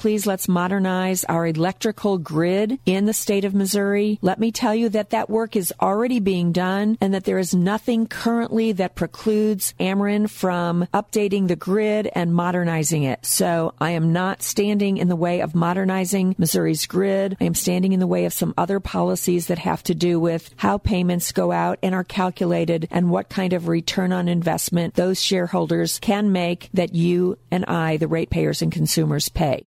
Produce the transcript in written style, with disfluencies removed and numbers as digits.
please let's modernize our electrical grid in the state of Missouri. Let me tell you that that work is already being done and that there is nothing currently that precludes Ameren from updating the grid and modernizing it. So I am not standing in the way of modernizing Missouri's grid. I am standing in the way of some other policies that have to do with how payments go out and are calculated and what kind of return on investment those shareholders can make that you and I, the ratepayers and consumers, pay.